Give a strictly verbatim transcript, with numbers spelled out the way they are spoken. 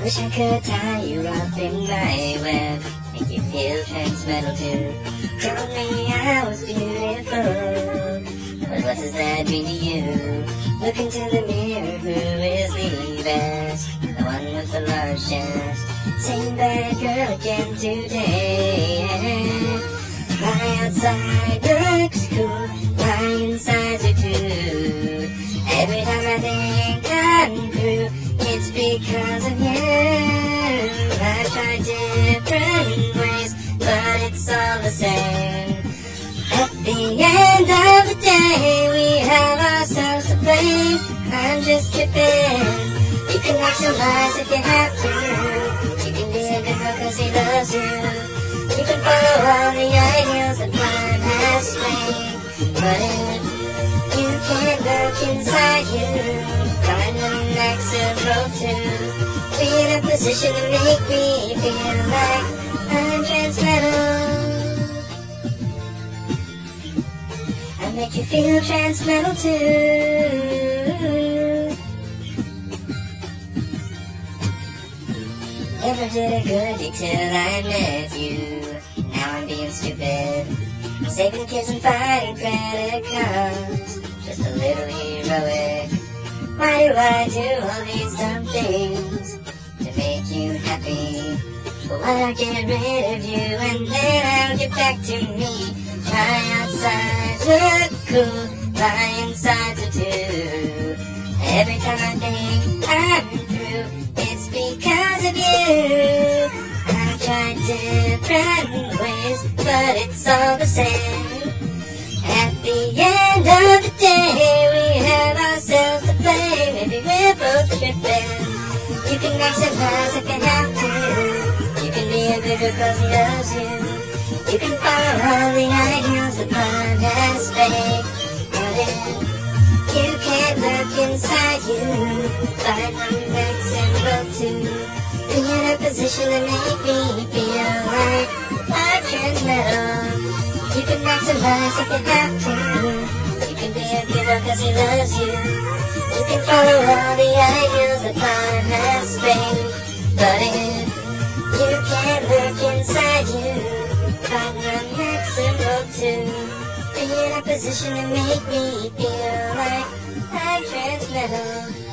wish I could tie you up in my web, make you feel transmetal too. Told me I was beautiful, but what does that mean to you? Look into the mirror, who is the best? The one with the large chest. Same bad girl again today. My outside looks cool, my insides are too. Every time I think I'm through, it's because of you. I've tried different ways, but it's all the same. At the end of the day, we have ourselves to blame. I'm just kidding. You can maximize if you have to. You can be a good girl cause he loves you. You can follow all the ideals that time has slain. But if you can't look inside you, find the next road to be in a position to make me feel like I'm transmetal. I make you feel transmetal too. Never did a good deed till I met you. Now I'm being stupid, saving kids and fighting credit cards. Just a little heroic. Why do I do all these dumb things to make you happy? But why not get rid of you and then I'll get back to me? My outsides look cool, my insides are too. Every time I think I'm through, it's because of you. I've tried different ways, but it's all the same. At the end of the day, we have ourselves to blame. Maybe we're both tripping. You can maximize if you have to. You can be a good girl cause he loves you. You can follow all the ideals that time has fake. But if you can't look inside you, find the next road to be in a position to make me feel like I'm transmetal. You can maximize if you have to. You can be a good girl cause he loves you. You can follow all the ideals that time has fake. But if you can't look inside you, find the next road to be in a position to make me feel like I'm transmetal.